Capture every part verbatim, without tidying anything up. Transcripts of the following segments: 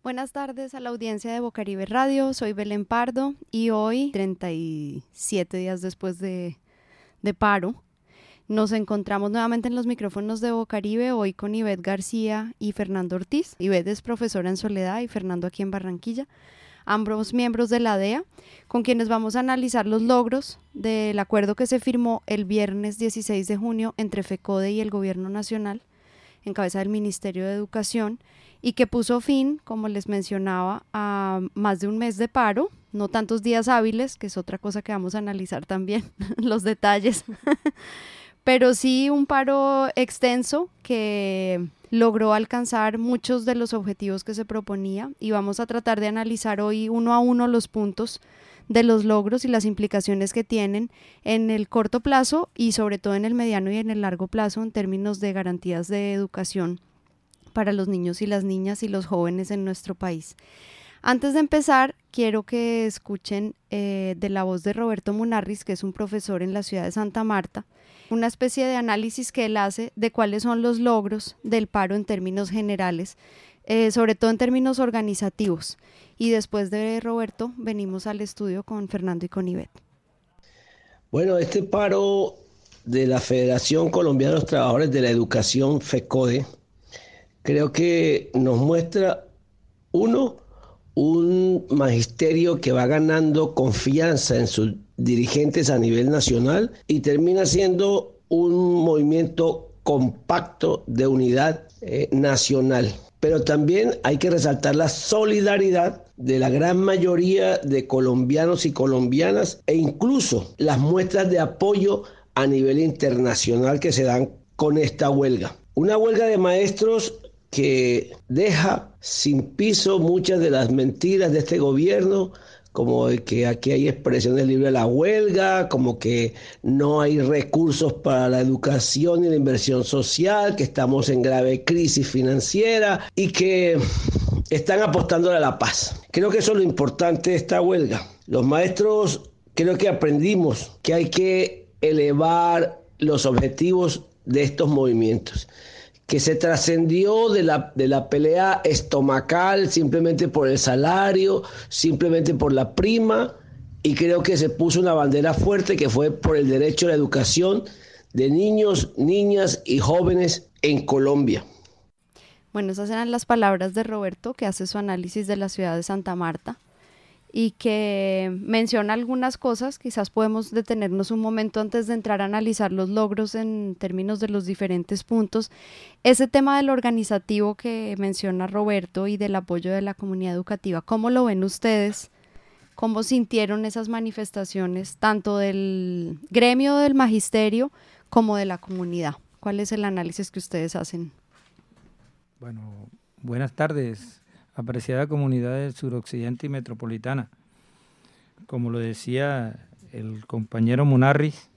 Buenas tardes a la audiencia de Bocaribe Radio, soy Belén Pardo y hoy, treinta y siete días después de, de paro, nos encontramos nuevamente en los micrófonos de Bocaribe, hoy con Ivette García y Fernando Ortiz. Ivette es profesora en Soledad y Fernando aquí en Barranquilla, ambos miembros de la D E A, con quienes vamos a analizar los logros del acuerdo que se firmó el viernes dieciséis de junio entre FECODE y el Gobierno Nacional, en cabeza del Ministerio de Educación, y que puso fin, como les mencionaba, a más de un mes de paro, no tantos días hábiles, que es otra cosa que vamos a analizar también, los detalles, pero sí un paro extenso que logró alcanzar muchos de los objetivos que se proponía, y vamos a tratar de analizar hoy uno a uno los puntos de los logros y las implicaciones que tienen en el corto plazo y sobre todo en el mediano y en el largo plazo en términos de garantías de educación para los niños y las niñas y los jóvenes en nuestro país. Antes de empezar, quiero que escuchen eh, de la voz de Roberto Munarriz, que es un profesor en la ciudad de Santa Marta, una especie de análisis que él hace de cuáles son los logros del paro en términos generales, eh, sobre todo en términos organizativos. Y después de Roberto, venimos al estudio con Fernando y con Ivette. Bueno, este paro de la Federación Colombiana de los Trabajadores de la Educación, FECODE, creo que nos muestra, uno, un magisterio que va ganando confianza en sus dirigentes a nivel nacional y termina siendo un movimiento compacto de unidad eh, nacional. Pero también hay que resaltar la solidaridad de la gran mayoría de colombianos y colombianas e incluso las muestras de apoyo a nivel internacional que se dan con esta huelga. Una huelga de maestros que deja sin piso muchas de las mentiras de este gobierno, como de que aquí hay expresiones libres de la huelga, como que no hay recursos para la educación y la inversión social, que estamos en grave crisis financiera y que están apostando a la paz. Creo que eso es lo importante de esta huelga. Los maestros creo que aprendimos que hay que elevar los objetivos de estos movimientos, que se trascendió de la, de la pelea estomacal simplemente por el salario, simplemente por la prima, y creo que se puso una bandera fuerte que fue por el derecho a la educación de niños, niñas y jóvenes en Colombia. Bueno, esas eran las palabras de Roberto, que hace su análisis de la ciudad de Santa Marta y que menciona algunas cosas. Quizás podemos detenernos un momento antes de entrar a analizar los logros en términos de los diferentes puntos. Ese tema del organizativo que menciona Roberto y del apoyo de la comunidad educativa, ¿cómo lo ven ustedes? ¿Cómo sintieron esas manifestaciones, tanto del gremio del magisterio como de la comunidad? ¿Cuál es el análisis que ustedes hacen? Bueno, buenas tardes, apreciada comunidad del suroccidente y metropolitana. Como lo decía el compañero Munarriz,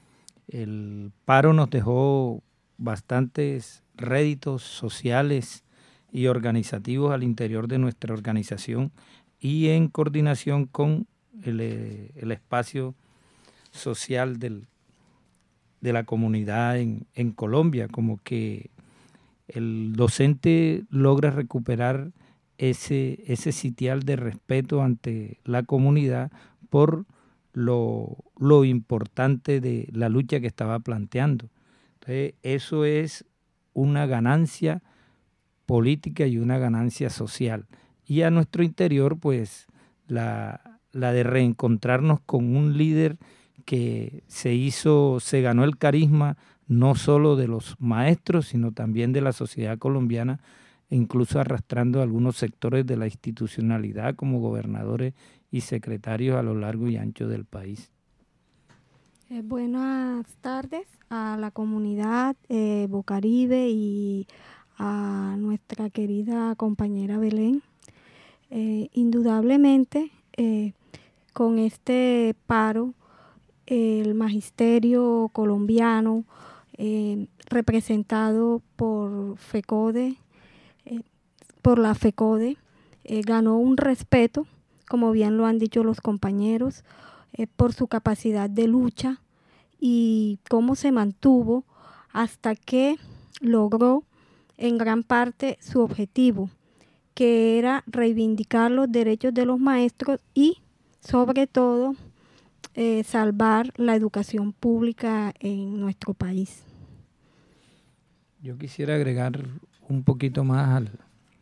el paro nos dejó bastantes réditos sociales y organizativos al interior de nuestra organización y en coordinación con el, el espacio social del, de la comunidad en, en Colombia, como que el docente logra recuperar ese, ese sitial de respeto ante la comunidad por lo, lo importante de la lucha que estaba planteando. Entonces, eso es una ganancia política y una ganancia social. Y a nuestro interior, pues, la, la de reencontrarnos con un líder que se hizo, se ganó el carisma no solo de los maestros, sino también de la sociedad colombiana, e incluso arrastrando a algunos sectores de la institucionalidad como gobernadores y secretarios a lo largo y ancho del país. Eh, buenas tardes a la comunidad eh, Bocaribe y a nuestra querida compañera Belén. Eh, indudablemente, eh, con este paro, el magisterio colombiano, Eh, representado por FECODE, eh, por la FECODE, eh, ganó un respeto, como bien lo han dicho los compañeros, eh, por su capacidad de lucha y cómo se mantuvo hasta que logró en gran parte su objetivo, que era reivindicar los derechos de los maestros y, sobre todo, eh, salvar la educación pública en nuestro país. Yo quisiera agregar un poquito más al,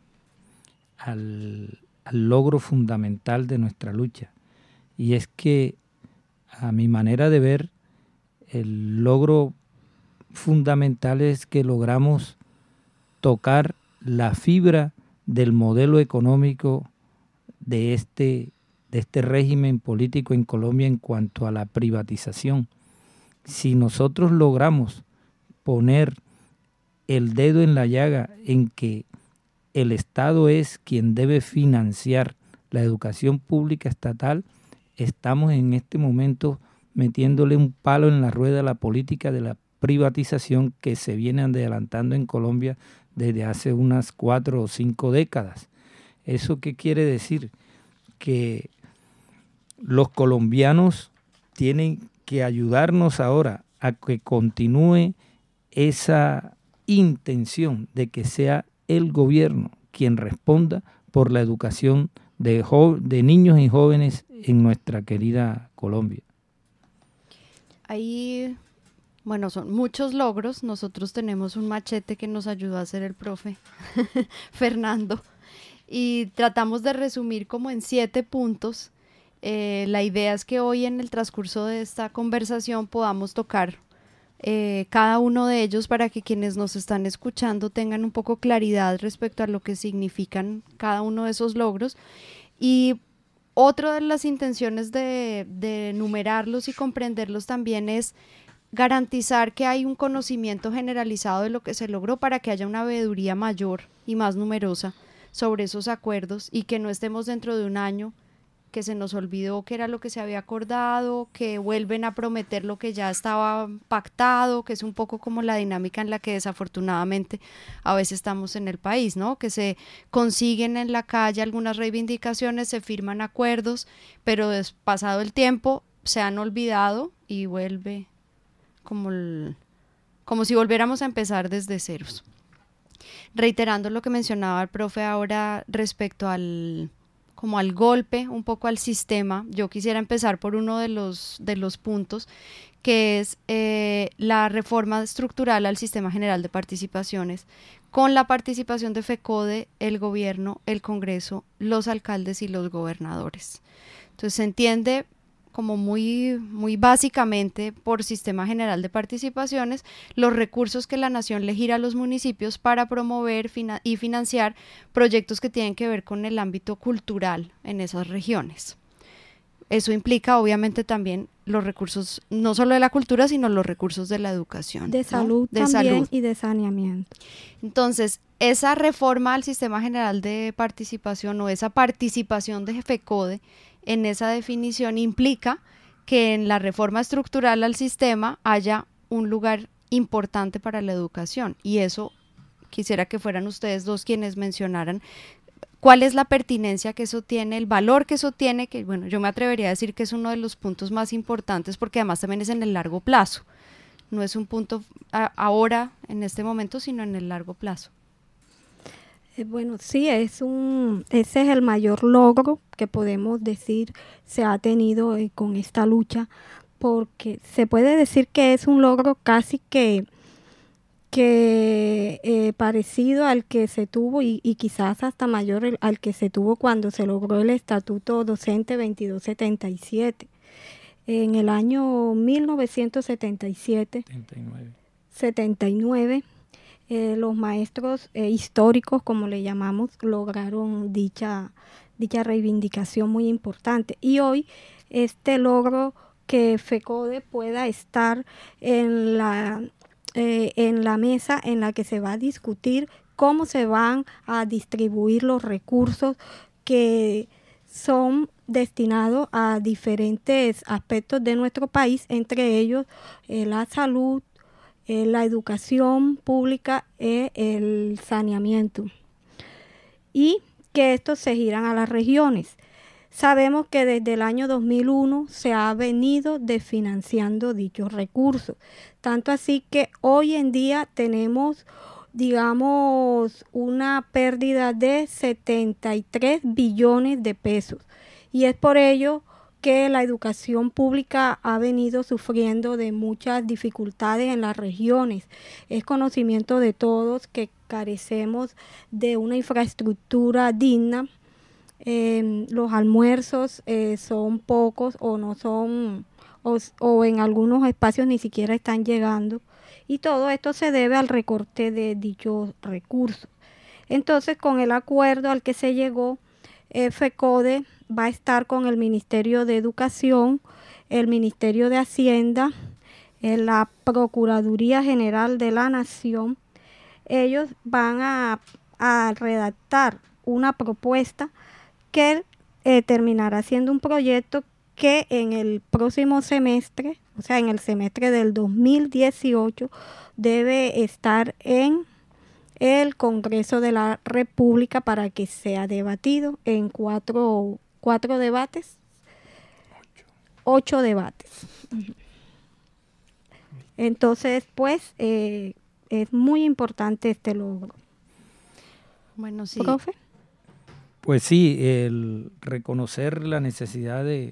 al, al logro fundamental de nuestra lucha, y es que, a mi manera de ver, el logro fundamental es que logramos tocar la fibra del modelo económico de este, de este régimen político en Colombia en cuanto a la privatización. Si nosotros logramos poner el dedo en la llaga en que el Estado es quien debe financiar la educación pública estatal, estamos en este momento metiéndole un palo en la rueda a la política de la privatización que se viene adelantando en Colombia desde hace unas cuatro o cinco décadas. ¿Eso qué quiere decir? Que los colombianos tienen que ayudarnos ahora a que continúe esa intención de que sea el gobierno quien responda por la educación de, jo- de niños y jóvenes en nuestra querida Colombia. Ahí, bueno, son muchos logros. Nosotros tenemos un machete que nos ayudó a hacer el profe Fernando, y tratamos de resumir como en siete puntos. Eh, la idea es que hoy, en el transcurso de esta conversación, podamos tocar eh, cada uno de ellos para que quienes nos están escuchando tengan un poco claridad respecto a lo que significan cada uno de esos logros. Y otra de las intenciones de, de enumerarlos y comprenderlos también es garantizar que hay un conocimiento generalizado de lo que se logró, para que haya una veeduría mayor y más numerosa sobre esos acuerdos, y que no estemos dentro de un año que se nos olvidó que era lo que se había acordado, que vuelven a prometer lo que ya estaba pactado, que es un poco como la dinámica en la que desafortunadamente a veces estamos en el país, ¿no? Que se consiguen en la calle algunas reivindicaciones, se firman acuerdos, pero des- pasado el tiempo se han olvidado y vuelve como, el, como si volviéramos a empezar desde ceros. Reiterando lo que mencionaba el profe ahora respecto al como al golpe, un poco al sistema, yo quisiera empezar por uno de los, de los puntos, que es eh, la reforma estructural al Sistema General de Participaciones, con la participación de FECODE, el gobierno, el Congreso, los alcaldes y los gobernadores. Entonces se entiende como muy, muy básicamente por Sistema General de Participaciones los recursos que la nación le gira a los municipios para promover fina- y financiar proyectos que tienen que ver con el ámbito cultural en esas regiones. Eso implica obviamente también los recursos, no solo de la cultura, sino los recursos de la educación. De ¿no? salud de también salud. Y de saneamiento. Entonces, esa reforma al Sistema General de Participación, o esa participación de FECODE en esa definición, implica que en la reforma estructural al sistema haya un lugar importante para la educación, y eso quisiera que fueran ustedes dos quienes mencionaran cuál es la pertinencia que eso tiene, el valor que eso tiene, que bueno, yo me atrevería a decir que es uno de los puntos más importantes, porque además también es en el largo plazo, no es un punto a, ahora, en este momento, sino en el largo plazo. Eh, Bueno, sí, es un, ese es el mayor logro que podemos decir se ha tenido eh, con esta lucha, porque se puede decir que es un logro casi que, que eh, parecido al que se tuvo y, y quizás hasta mayor el- al que se tuvo cuando se logró el Estatuto Docente veintidós setenta y siete. En el año mil novecientos setenta y siete, setenta y nueve. setenta y nueve, eh, los maestros eh, históricos, como le llamamos, lograron dicha, dicha reivindicación muy importante. Y hoy este logro que FECODE pueda estar en la, eh, en la mesa en la que se va a discutir cómo se van a distribuir los recursos que son destinados a diferentes aspectos de nuestro país, entre ellos eh, la salud, eh, la educación pública y el saneamiento, y que estos se giran a las regiones. Sabemos que desde el año dos mil uno se ha venido desfinanciando dichos recursos, tanto así que hoy en día tenemos digamos, una pérdida de setenta y tres billones de pesos. Y es por ello que la educación pública ha venido sufriendo de muchas dificultades en las regiones. Es conocimiento de todos que carecemos de una infraestructura digna. Eh, los almuerzos eh, son pocos o no son, o, o en algunos espacios ni siquiera están llegando. Y todo esto se debe al recorte de dichos recursos. Entonces, con el acuerdo al que se llegó, eh, FECODE va a estar con el Ministerio de Educación, el Ministerio de Hacienda, eh, la Procuraduría General de la Nación. Ellos van a, a redactar una propuesta que eh, terminará siendo un proyecto que en el próximo semestre, o sea, en el semestre del dos mil dieciocho, debe estar en el Congreso de la República para que sea debatido en cuatro, cuatro debates, ocho, ocho debates. Entonces, pues, eh, es muy importante este logro. Bueno, sí. ¿Profe? Pues sí, el reconocer la necesidad de,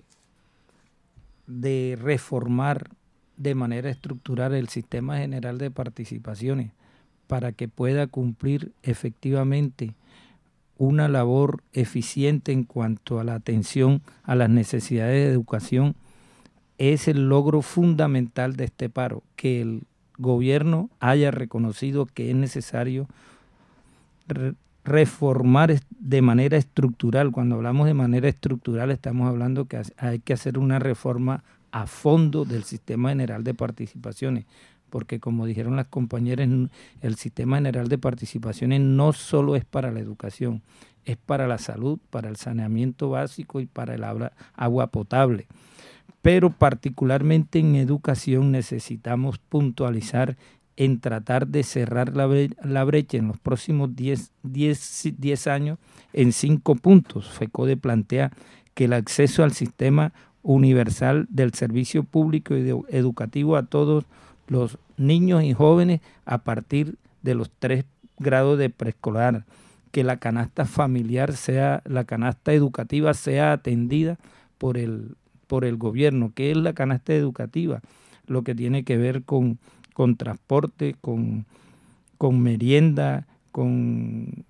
de reformar de manera estructural el sistema general de participaciones para que pueda cumplir efectivamente una labor eficiente en cuanto a la atención a las necesidades de educación, es el logro fundamental de este paro, que el gobierno haya reconocido que es necesario re- reformar de manera estructural. Cuando hablamos de manera estructural estamos hablando que hay que hacer una reforma a fondo del sistema general de participaciones, porque como dijeron las compañeras, el sistema general de participaciones no solo es para la educación, es para la salud, para el saneamiento básico y para el agua potable. Pero particularmente en educación necesitamos puntualizar en tratar de cerrar la, bre- la brecha en los próximos diez años en cinco puntos. FECODE plantea que el acceso al sistema universal del servicio público y educativo a todos los niños y jóvenes a partir de los tres grados de preescolar, que la canasta familiar sea, la canasta educativa sea atendida por el, por el gobierno. ¿Qué es la canasta educativa? Lo que tiene que ver con, con transporte, con, con merienda, con,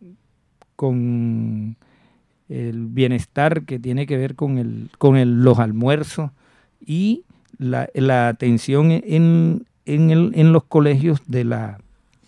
con el bienestar, que tiene que ver con, el, con el, los almuerzos y la, la atención en En, el, en los colegios de la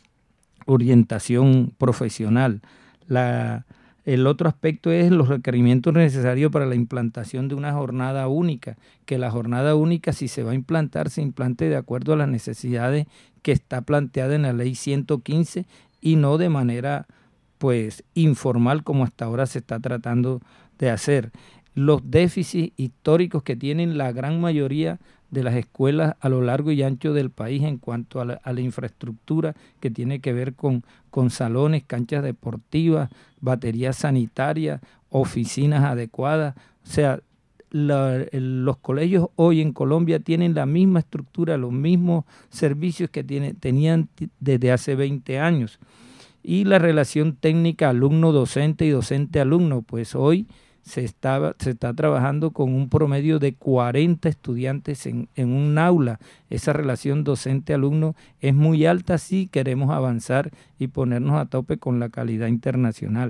orientación profesional. La, el otro aspecto es los requerimientos necesarios para la implantación de una jornada única, que la jornada única, si se va a implantar, se implante de acuerdo a las necesidades que está planteada en la ley ciento quince y no de manera pues informal como hasta ahora se está tratando de hacer. Los déficits históricos que tienen la gran mayoría de las escuelas a lo largo y ancho del país en cuanto a la, a la infraestructura que tiene que ver con, con salones, canchas deportivas, baterías sanitarias, oficinas adecuadas. O sea, la, el, los colegios hoy en Colombia tienen la misma estructura, los mismos servicios que tiene, tenían t- desde hace veinte años. Y la relación técnica alumno-docente y docente-alumno, pues hoy Se está, se está trabajando con un promedio de cuarenta estudiantes en, en un aula. Esa relación docente-alumno es muy alta si queremos avanzar y ponernos a tope con la calidad internacional.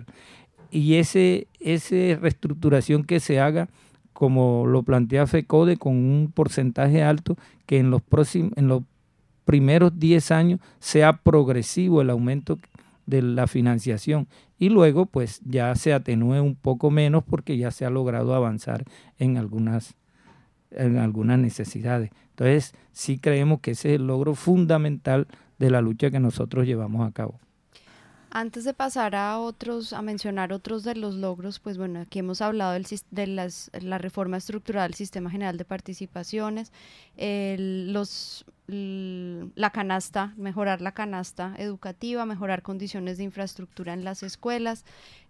Y ese, esa reestructuración que se haga, como lo plantea FECODE, con un porcentaje alto, que en los, próximos, en los primeros diez años sea progresivo el aumento de la financiación y luego pues ya se atenúe un poco menos porque ya se ha logrado avanzar en algunas, en algunas necesidades. Entonces sí creemos que ese es el logro fundamental de la lucha que nosotros llevamos a cabo. Antes de pasar a otros, a mencionar otros de los logros, pues bueno, aquí hemos hablado del, de las, la reforma estructural del Sistema General de Participaciones, el, los, l, la canasta, mejorar la canasta educativa, mejorar condiciones de infraestructura en las escuelas,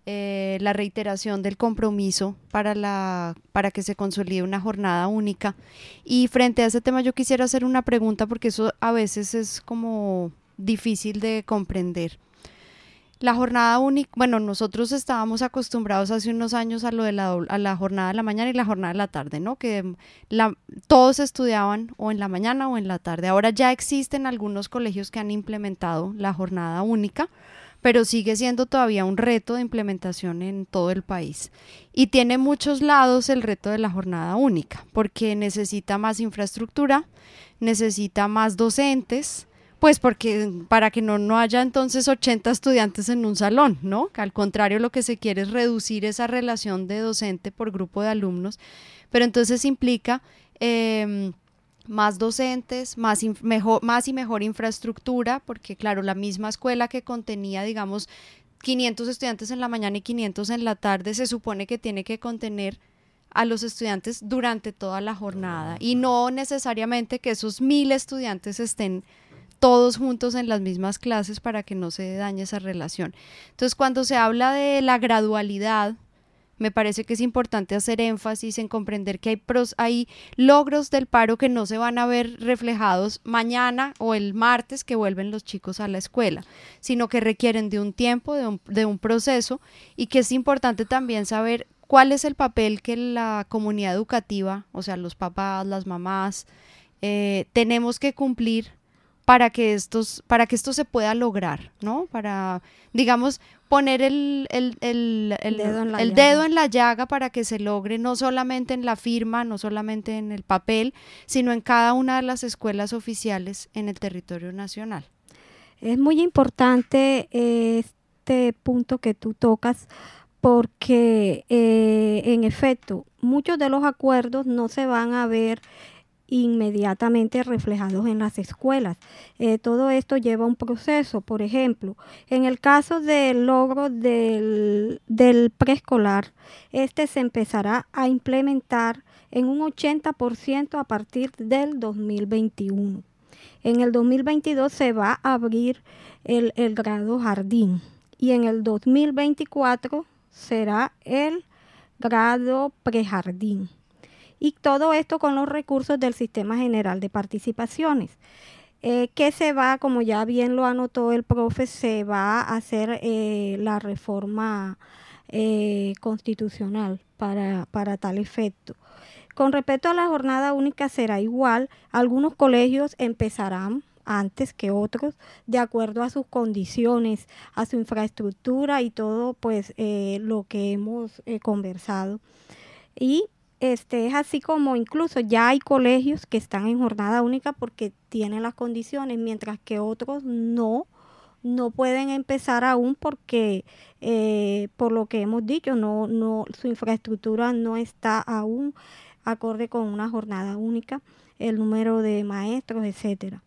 eh, la reiteración del compromiso para, la, para que se consolide una jornada única. Y frente a ese tema yo quisiera hacer una pregunta porque eso a veces es como difícil de comprender. La jornada única, bueno, nosotros estábamos acostumbrados hace unos años a lo de la, a la jornada de la mañana y la jornada de la tarde, ¿no? Que la, todos estudiaban o en la mañana o en la tarde. Ahora ya existen algunos colegios que han implementado la jornada única, pero sigue siendo todavía un reto de implementación en todo el país. Y tiene muchos lados el reto de la jornada única, porque necesita más infraestructura, necesita más docentes, pues porque para que no, no haya entonces ochenta estudiantes en un salón, ¿no? Que al contrario lo que se quiere es reducir esa relación de docente por grupo de alumnos, pero entonces implica eh, más docentes, más, mejor, más y mejor infraestructura, porque claro, la misma escuela que contenía, digamos, quinientos estudiantes en la mañana y quinientos en la tarde, se supone que tiene que contener a los estudiantes durante toda la jornada y no necesariamente que esos mil estudiantes estén todos juntos en las mismas clases para que no se dañe esa relación. Entonces, cuando se habla de la gradualidad, me parece que es importante hacer énfasis en comprender que hay, pros, hay logros del paro que no se van a ver reflejados mañana o el martes que vuelven los chicos a la escuela, sino que requieren de un tiempo, de un, de un proceso, y que es importante también saber cuál es el papel que la comunidad educativa, o sea, los papás, las mamás, eh, tenemos que cumplir para que estos, para que esto se pueda lograr, ¿no? Para, digamos, poner el, el, el, el, dedo, en el dedo en la llaga para que se logre, no solamente en la firma, no solamente en el papel, sino en cada una de las escuelas oficiales en el territorio nacional. Es muy importante este punto que tú tocas, porque eh, en efecto, muchos de los acuerdos no se van a ver inmediatamente reflejados en las escuelas. Eh, todo esto lleva un proceso. Por ejemplo, en el caso del logro del, del preescolar, este se empezará a implementar en un ochenta por ciento a partir del dos mil veintiuno. En el dos mil veintidós se va a abrir el, el grado jardín y en el dos mil veinticuatro será el grado prejardín. Y todo esto con los recursos del Sistema General de Participaciones, eh, que se va, como ya bien lo anotó el profe, se va a hacer eh, la reforma eh, constitucional para, para tal efecto. Con respecto a la jornada única será igual, algunos colegios empezarán antes que otros, de acuerdo a sus condiciones, a su infraestructura y todo pues eh, lo que hemos eh, conversado. Y Este, es así como incluso ya hay colegios que están en jornada única porque tienen las condiciones, mientras que otros no, no pueden empezar aún porque, eh, por lo que hemos dicho, no, no, su infraestructura no está aún acorde con una jornada única, el número de maestros, etcétera.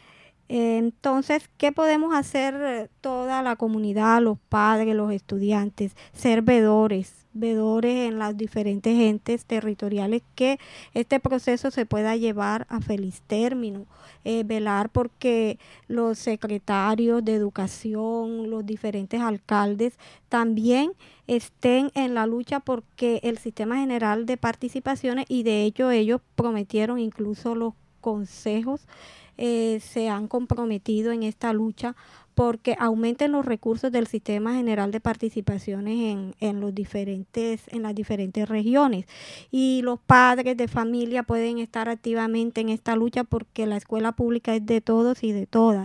Entonces, ¿qué podemos hacer toda la comunidad, los padres, los estudiantes? Ser vedores, vedores en las diferentes entes territoriales, que este proceso se pueda llevar a feliz término, eh, velar porque los secretarios de educación, los diferentes alcaldes también estén en la lucha porque el Sistema General de Participaciones, y de hecho ellos prometieron, incluso los consejos, Eh, se han comprometido en esta lucha porque aumenten los recursos del Sistema General de Participaciones en, en, los diferentes, en las diferentes regiones. Y los padres de familia pueden estar activamente en esta lucha porque la escuela pública es de todos y de todas.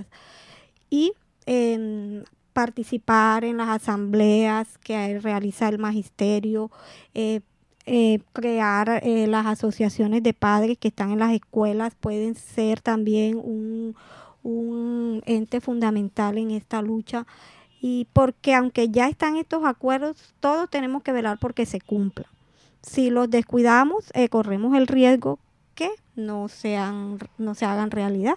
Y eh, participar en las asambleas que realiza el magisterio, eh, Eh, crear eh, las asociaciones de padres que están en las escuelas pueden ser también un, un ente fundamental en esta lucha, y porque aunque ya están estos acuerdos, todos tenemos que velar porque se cumplan. Si los descuidamos, eh, corremos el riesgo que no sean, no se hagan realidad.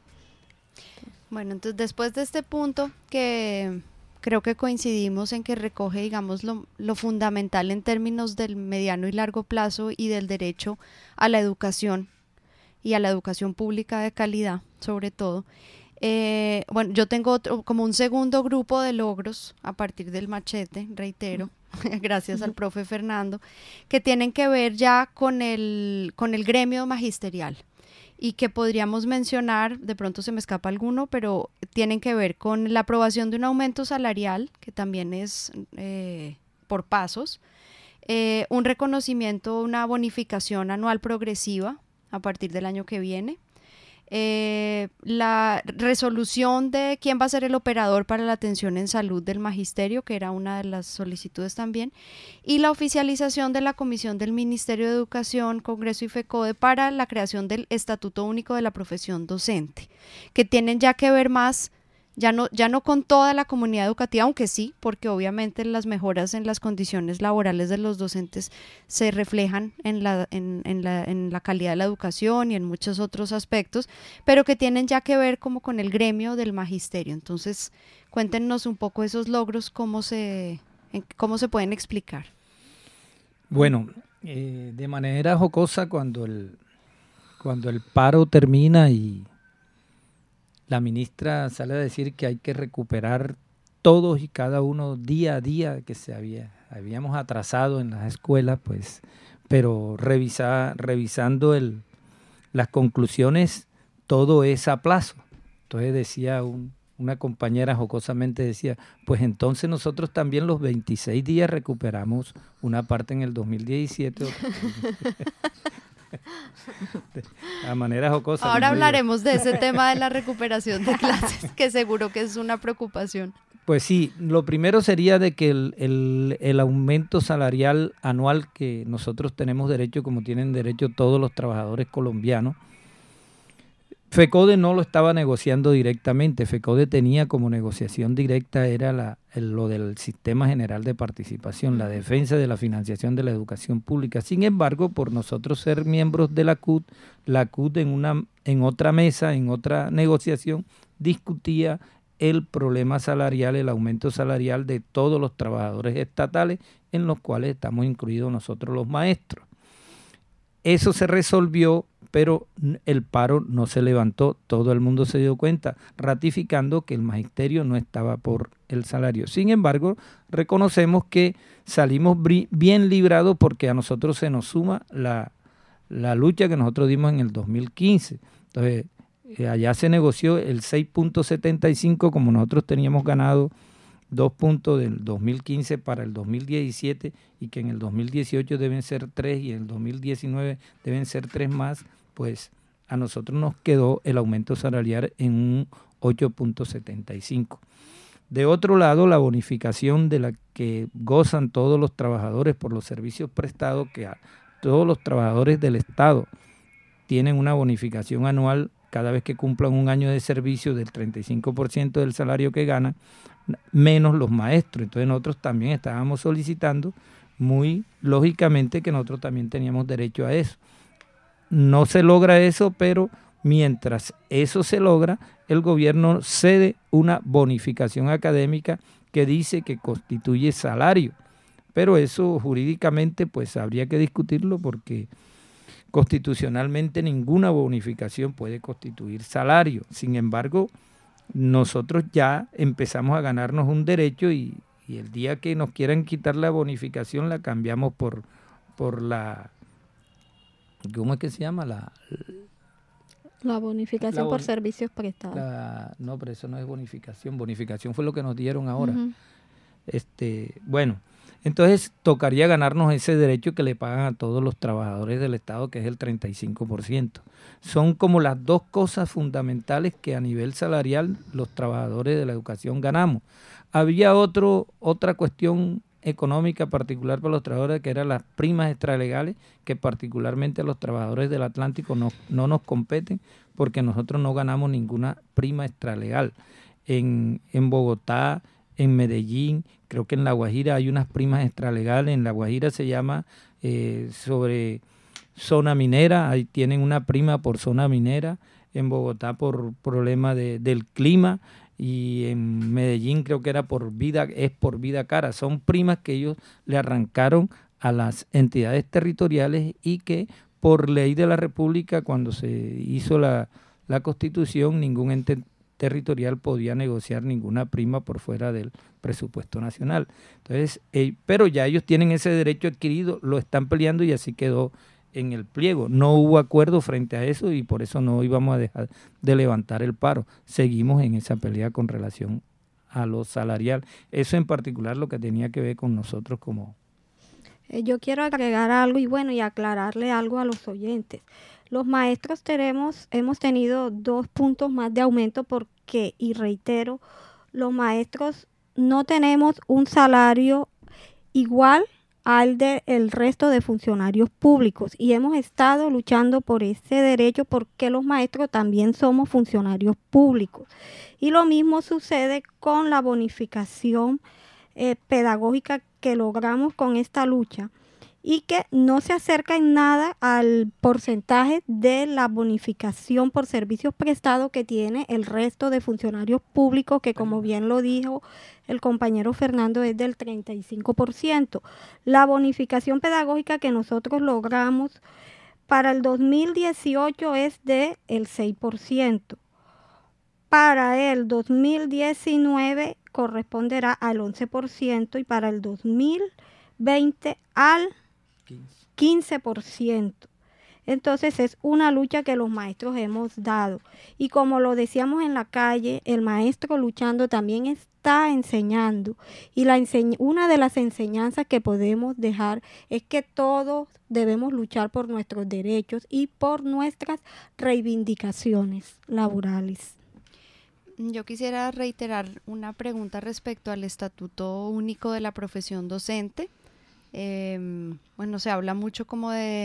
Bueno, entonces después de este punto, que creo que coincidimos en que recoge, digamos, lo, lo fundamental en términos del mediano y largo plazo y del derecho a la educación y a la educación pública de calidad, sobre todo. Eh, bueno, yo tengo otro, como un segundo grupo de logros a partir del machete, reitero, gracias al profe Fernando, que tienen que ver ya con el, con el gremio magisterial. y que podríamos mencionar, de pronto se me escapa alguno, pero tienen que ver con la aprobación de un aumento salarial, que también es eh, por pasos, eh, un reconocimiento, una bonificación anual progresiva a partir del año que viene, Eh, la resolución de quién va a ser el operador para la atención en salud del magisterio, que era una de las solicitudes también, y la oficialización de la Comisión del Ministerio de Educación, Congreso y FECODE para la creación del Estatuto Único de la Profesión Docente, que tienen ya que ver más, ya no, ya no con toda la comunidad educativa, aunque sí, porque obviamente las mejoras en las condiciones laborales de los docentes se reflejan en la, en, en la, en la calidad de la educación y en muchos otros aspectos, pero que tienen ya que ver como con el gremio del magisterio. Entonces, cuéntenos un poco esos logros, cómo se, cómo se pueden explicar. Bueno, eh, de manera jocosa, cuando el, cuando el paro termina y la ministra sale a decir que hay que recuperar todos y cada uno día a día que se había, habíamos atrasado en las escuelas, pues, pero revisa, revisando el, las conclusiones, todo es a plazo. Entonces decía un, una compañera jocosamente, decía, pues entonces nosotros también los veintiséis días recuperamos una parte en el dos mil diecisiete. De manera jocosa. Ahora hablaremos de ese tema de la recuperación de clases, que seguro que es una preocupación. Pues sí, lo primero sería de que el, el, el aumento salarial anual que nosotros tenemos derecho, como tienen derecho todos los trabajadores colombianos, FECODE no lo estaba negociando directamente. FECODE tenía como negociación directa era la, el, lo del Sistema General de Participación, la defensa de la financiación de la educación pública. Sin embargo, por nosotros ser miembros de la C U T, la C U T en, una, en otra mesa, en otra negociación, discutía el problema salarial, el aumento salarial de todos los trabajadores estatales, en los cuales estamos incluidos nosotros los maestros. Eso se resolvió, pero el paro no se levantó, todo el mundo se dio cuenta, ratificando que el magisterio no estaba por el salario. Sin embargo, reconocemos que salimos bien librados porque a nosotros se nos suma la, la lucha que nosotros dimos en el dos mil quince. Entonces, eh, allá se negoció el seis punto setenta y cinco, como nosotros teníamos ganado dos puntos del dos mil quince para el dos mil diecisiete y que en el dos mil dieciocho deben ser tres y en el dos mil diecinueve deben ser tres más, pues a nosotros nos quedó el aumento salarial en un ocho punto setenta y cinco. De otro lado, la bonificación de la que gozan todos los trabajadores por los servicios prestados, que a todos los trabajadores del Estado tienen una bonificación anual cada vez que cumplan un año de servicio del treinta y cinco por ciento del salario que ganan, menos los maestros. Entonces nosotros también estábamos solicitando muy lógicamente que nosotros también teníamos derecho a eso. No se logra eso, pero mientras eso se logra, el gobierno cede una bonificación académica que dice que constituye salario. Pero eso jurídicamente pues habría que discutirlo porque constitucionalmente ninguna bonificación puede constituir salario. Sin embargo, nosotros ya empezamos a ganarnos un derecho y, y el día que nos quieran quitar la bonificación la cambiamos por, por la... ¿Cómo es que se llama? La, la bonificación la por boni servicios prestados. La, no, pero eso no es bonificación. Bonificación fue lo que nos dieron ahora. Uh-huh. Este, bueno, entonces tocaría ganarnos ese derecho que le pagan a todos los trabajadores del Estado, que es el treinta y cinco por ciento. Son como las dos cosas fundamentales que a nivel salarial los trabajadores de la educación ganamos. Había otro, otra cuestión económica particular para los trabajadores, que eran las primas extralegales, que particularmente a los trabajadores del Atlántico no, no nos competen, porque nosotros no ganamos ninguna prima extralegal. En, en Bogotá, en Medellín, creo que en La Guajira hay unas primas extralegales. En La Guajira se llama eh, sobre zona minera, ahí tienen una prima por zona minera. En Bogotá por problema de, del clima, y en Medellín creo que era por vida, es por vida cara. Son primas que ellos le arrancaron a las entidades territoriales y que por ley de la República, cuando se hizo la, la Constitución, ningún ente territorial podía negociar ninguna prima por fuera del presupuesto nacional. Entonces, eh, pero ya ellos tienen ese derecho adquirido, lo están peleando y así quedó en el pliego. No hubo acuerdo frente a eso y por eso no íbamos a dejar de levantar el paro. Seguimos en esa pelea con relación a lo salarial. Eso en particular lo que tenía que ver con nosotros como... Eh, yo quiero agregar algo y bueno, y aclararle algo a los oyentes. Los maestros tenemos, hemos tenido dos puntos más de aumento porque, y reitero, los maestros no tenemos un salario igual al del resto de funcionarios públicos y hemos estado luchando por ese derecho porque los maestros también somos funcionarios públicos. Y lo mismo sucede con la bonificación eh, pedagógica que logramos con esta lucha y que no se acerca en nada al porcentaje de la bonificación por servicios prestados que tiene el resto de funcionarios públicos, que como bien lo dijo el compañero Fernando es del treinta y cinco por ciento. La bonificación pedagógica que nosotros logramos para el dos mil dieciocho es del seis por ciento. Para el dos mil diecinueve corresponderá al once por ciento y para el dos mil veinte al quince por ciento. Entonces es una lucha que los maestros hemos dado. Y como lo decíamos en la calle, el maestro luchando también está enseñando. Y la enseñ- una de las enseñanzas que podemos dejar es que todos debemos luchar por nuestros derechos y por nuestras reivindicaciones laborales. Yo quisiera reiterar una pregunta respecto al Estatuto Único de la Profesión Docente. Eh, bueno, se habla mucho como de,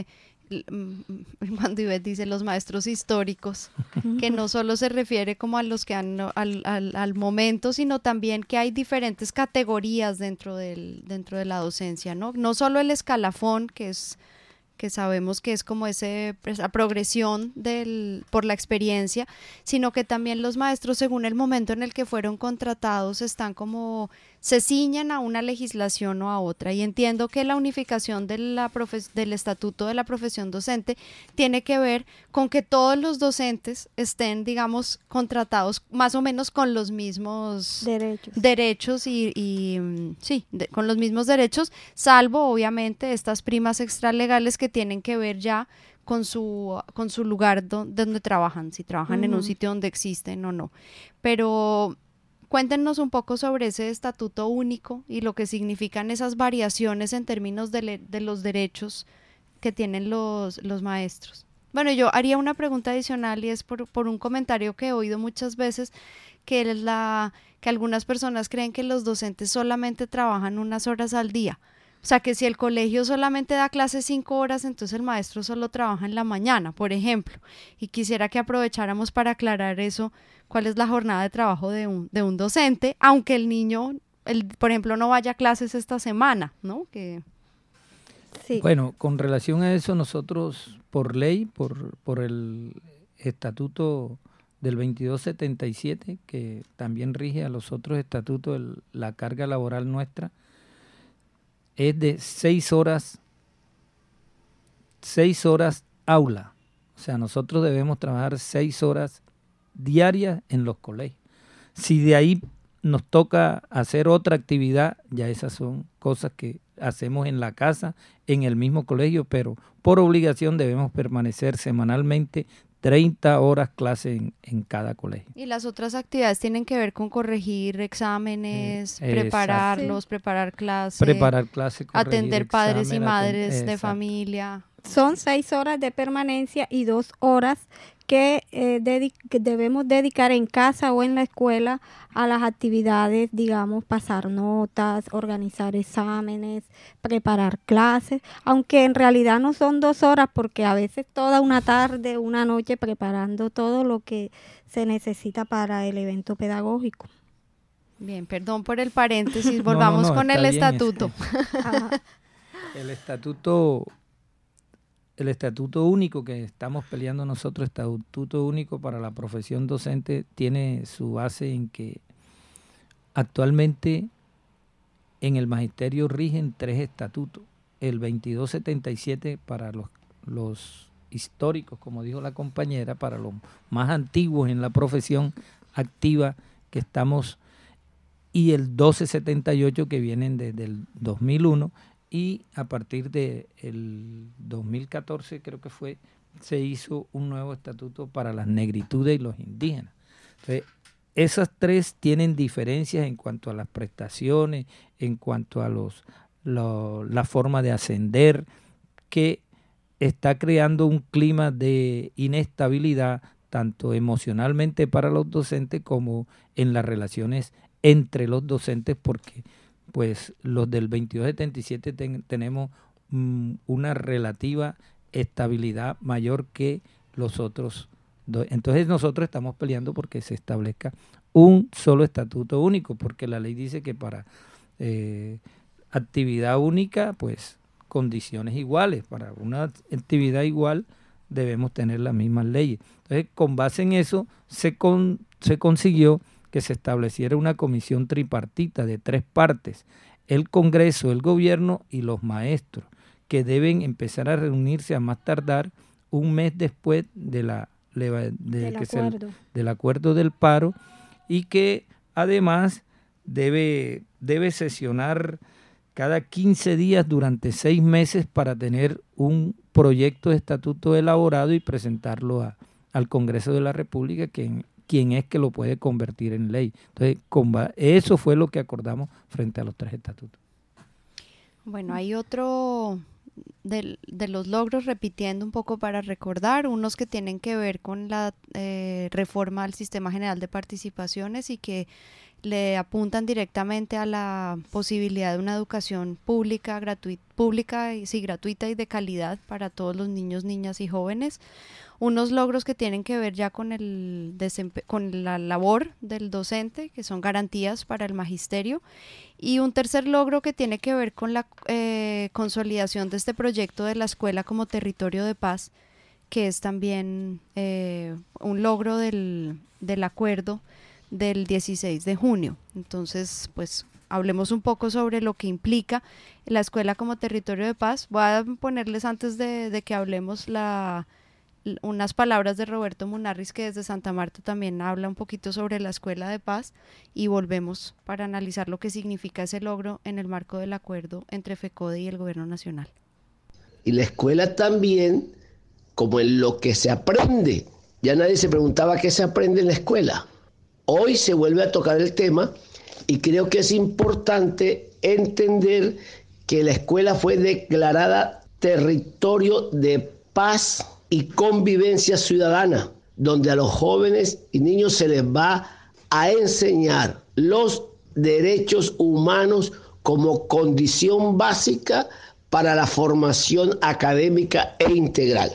cuando Ivette dice los maestros históricos, que no solo se refiere como a los que han, al, al, al momento, sino también que hay diferentes categorías dentro del, dentro de la docencia, ¿no? No solo el escalafón, que es que sabemos que es como ese, esa progresión del, por la experiencia, sino que también los maestros, según el momento en el que fueron contratados, están como, se ciñen a una legislación o a otra. Y entiendo que la unificación de la profe- del estatuto de la profesión docente tiene que ver con que todos los docentes estén, digamos, contratados más o menos con los mismos derechos, derechos y, y sí, de, con los mismos derechos, salvo obviamente estas primas extralegales que tienen que ver ya con su, con su lugar do, donde trabajan, si trabajan uh-huh. en un sitio donde existen o no. Pero cuéntenos un poco sobre ese estatuto único y lo que significan esas variaciones en términos de, le, de los derechos que tienen los, los maestros. Bueno, yo haría una pregunta adicional y es por, por un comentario que he oído muchas veces, que es la que algunas personas creen que los docentes solamente trabajan unas horas al día. O sea, que si el colegio solamente da clases cinco horas, entonces el maestro solo trabaja en la mañana, por ejemplo. Y quisiera que aprovecháramos para aclarar eso, cuál es la jornada de trabajo de un, de un docente, aunque el niño, el, por ejemplo, no vaya a clases esta semana, ¿no? Que... Sí. Bueno, con relación a eso, nosotros por ley, por, por el estatuto del veintidós setenta y siete, que también rige a los otros estatutos, el, la carga laboral nuestra, es de seis horas, seis horas aula. O sea, nosotros debemos trabajar seis horas diarias en los colegios. Si de ahí nos toca hacer otra actividad, ya esas son cosas que hacemos en la casa, en el mismo colegio, pero por obligación debemos permanecer semanalmente treinta horas clase en, en cada colegio. Y las otras actividades tienen que ver con corregir exámenes, eh, prepararlos, sí. preparar clases, preparar clase, atender padres examen, y madres atend- de exacto. familia. Son seis horas de permanencia y dos horas que, eh, dedi- que debemos dedicar en casa o en la escuela a las actividades, digamos, pasar notas, organizar exámenes, preparar clases, aunque en realidad no son dos horas porque a veces toda una tarde, una noche preparando todo lo que se necesita para el evento pedagógico. Bien, perdón por el paréntesis, volvamos no, no, no, con el bien, estatuto. Es, el estatuto... El estatuto único que estamos peleando nosotros, estatuto único para la profesión docente, tiene su base en que actualmente en el magisterio rigen tres estatutos. El veintidós setenta y siete para los, los históricos, como dijo la compañera, para los más antiguos en la profesión activa que estamos, y el doce setenta y ocho que vienen desde el dos mil uno, y a partir del dos mil catorce, creo que fue, se hizo un nuevo estatuto para las negritudes y los indígenas. Entonces, esas tres tienen diferencias en cuanto a las prestaciones, en cuanto a los, lo, la forma de ascender, que está creando un clima de inestabilidad tanto emocionalmente para los docentes como en las relaciones entre los docentes, porque pues los del veintidós setenta y siete ten, tenemos mm, una relativa estabilidad mayor que los otros. Entonces nosotros estamos peleando porque se establezca un solo estatuto único, porque la ley dice que para eh, actividad única, pues condiciones iguales. Para una actividad igual debemos tener las mismas leyes. Entonces, con base en eso, se, con, se consiguió que se estableciera una comisión tripartita de tres partes: el Congreso, el gobierno y los maestros, que deben empezar a reunirse a más tardar un mes después de la de, de, del, que acuerdo. Se, del acuerdo del paro, y que además debe, debe sesionar cada quince días durante seis meses para tener un proyecto de estatuto elaborado y presentarlo a, al Congreso de la República, que, quien es que lo puede convertir en ley. Entonces, eso fue lo que acordamos frente a los tres estatutos. Bueno, hay otro de, de los logros, repitiendo un poco para recordar, unos que tienen que ver con la eh, reforma al Sistema General de Participaciones y que le apuntan directamente a la posibilidad de una educación pública, gratuita, pública y sí, gratuita y de calidad para todos los niños, niñas y jóvenes. Unos logros que tienen que ver ya con, el desempe- con la labor del docente, que son garantías para el magisterio, y un tercer logro que tiene que ver con la eh, consolidación de este proyecto de la escuela como territorio de paz, que es también eh, un logro del, del acuerdo del dieciséis de junio. Entonces, pues hablemos un poco sobre lo que implica la escuela como territorio de paz. Voy a ponerles, antes de, de que hablemos, la unas palabras de Roberto Munarriz, que desde Santa Marta también habla un poquito sobre la escuela de paz, y volvemos para analizar lo que significa ese logro en el marco del acuerdo entre FECODE y el Gobierno Nacional. Y la escuela también, como en lo que se aprende. Ya nadie se preguntaba qué se aprende en la escuela. Hoy se vuelve a tocar el tema y creo que es importante entender que la escuela fue declarada territorio de paz y convivencia ciudadana, donde a los jóvenes y niños se les va a enseñar los derechos humanos como condición básica para la formación académica e integral,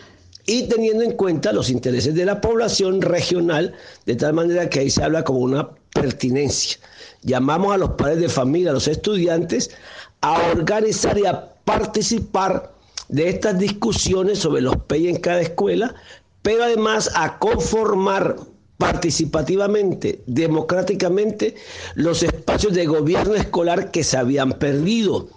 y teniendo en cuenta los intereses de la población regional, de tal manera que ahí se habla como una pertinencia. Llamamos a los padres de familia, a los estudiantes, a organizar y a participar de estas discusiones sobre los P E I en cada escuela, pero además a conformar participativamente, democráticamente, los espacios de gobierno escolar que se habían perdido.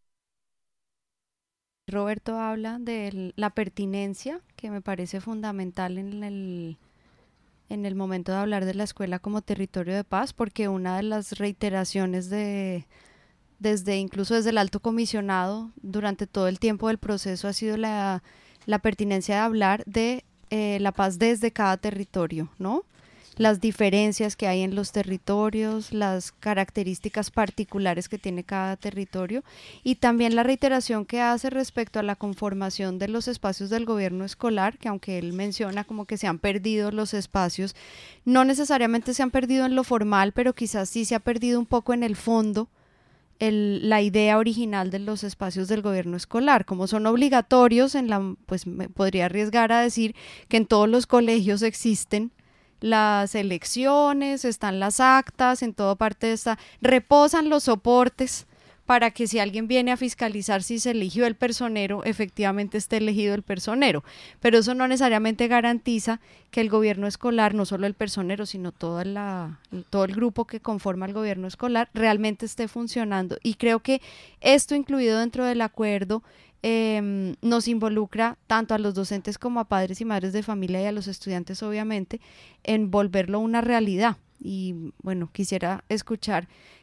Roberto habla de la pertinencia, que me parece fundamental en el, en el momento de hablar de la escuela como territorio de paz, porque una de las reiteraciones de desde incluso desde el alto comisionado durante todo el tiempo del proceso ha sido la, la pertinencia de hablar de eh, la paz desde cada territorio, ¿no? Las diferencias que hay en los territorios, las características particulares que tiene cada territorio, y también la reiteración que hace respecto a la conformación de los espacios del gobierno escolar, que aunque él menciona como que se han perdido los espacios, no necesariamente se han perdido en lo formal, pero quizás sí se ha perdido un poco en el fondo El, la idea original de los espacios del gobierno escolar. Como son obligatorios, en la, pues me podría arriesgar a decir que en todos los colegios existen las elecciones, están las actas, en toda parte está, reposan los soportes para que si alguien viene a fiscalizar si se eligió el personero, efectivamente esté elegido el personero, pero eso no necesariamente garantiza que el gobierno escolar, no solo el personero, sino toda la, todo el grupo que conforma el gobierno escolar, realmente esté funcionando. Y creo que esto, incluido dentro del acuerdo, eh, nos involucra tanto a los docentes como a padres y madres de familia y a los estudiantes, obviamente, en volverlo una realidad. Y bueno, quisiera escuchar